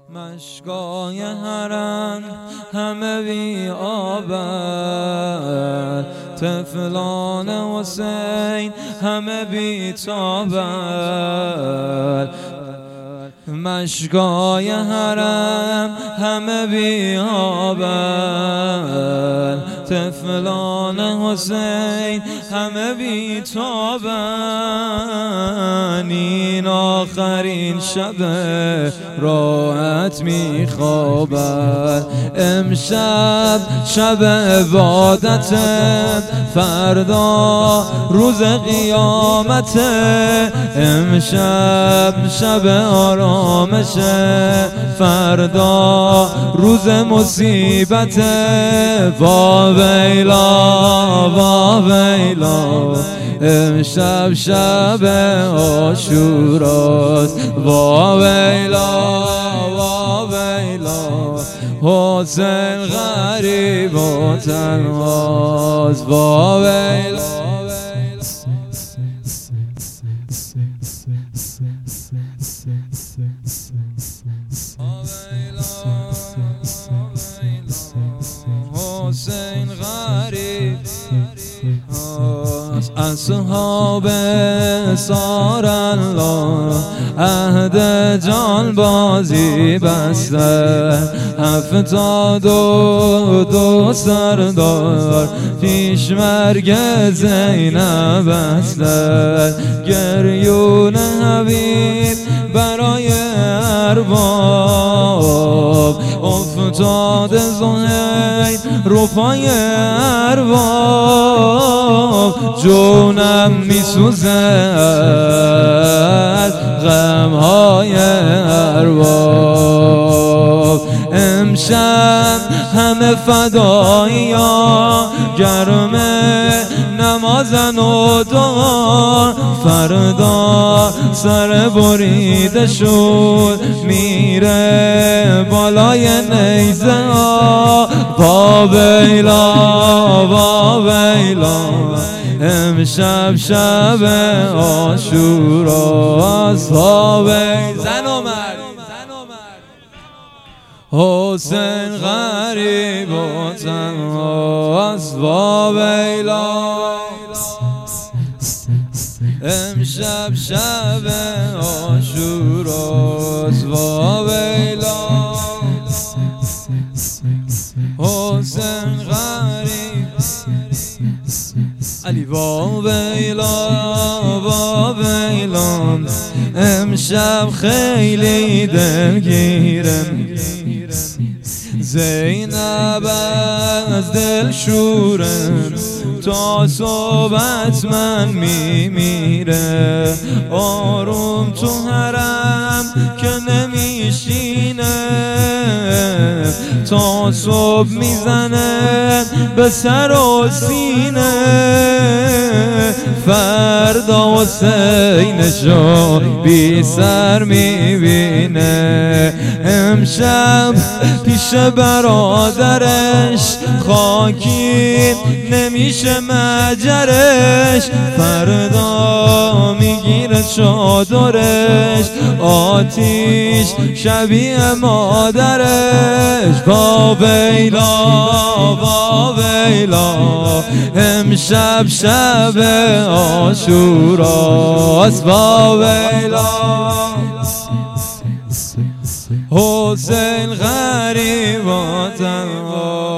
مشکای حرم همه بی آبن، طفلان حسین همه بی تابن. مشکای حرم همه بی آبن، طفلان حسین همه بی تابن. این آخرین شب راحت می خوابن، امشب شب عبادت، فردا روز قیامت. امشب شب آرامشه، فردا روز مصیبت. وا ویلا وا ویلا، امشب شب عاشوراست. وا ویلا وا ویلا، حسین غریب و تنهاست. وا ویلا حسین غریب. اصحاب سار الله عهد جان بازی بسته، 72 سردار پیش مرگ زینب بسته. گریون حبیب برای ارباب، افتاد زهیر رو پای ارباب. جونم میسوزه از غمهای ارباب. امشب همه فدایی ها گرمه نمازن و دعا، فردا سر بریده شد میره بالای نیزه ها. وا ویلا وا ویلا، امشب شب عاشوراست. وا ویلا زن و مرد، حسین غریب و تنهاست. وا ویلا امشب شب عاشوراست. وا ویلا حسین غریب علی. وا ویلا وا ویلا، امشب خیلی دلگیرم. زینب از دل شورم، تا صبح من میمیره. آروم تو حرم که نمیشینه، تا صبح میزنه به سر و سینه. فردا حسینشو بی سر میبینه. امشب پیش برادرش خاکی نمیشه مجرش، فردا میگیره چادرش آتیش شبیه مادرش. وا ویلا وا ویلا، امشب شب عاشوراست. وا ویلا حسین غریب و تنها.